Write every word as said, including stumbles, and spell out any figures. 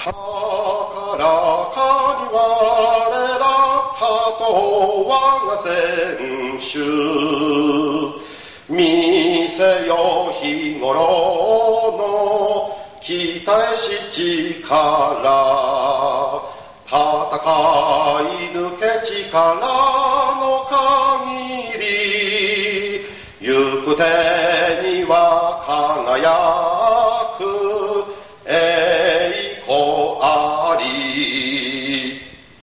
高らかに我らたと我が選手見せよ日頃の期待し力戦い抜け力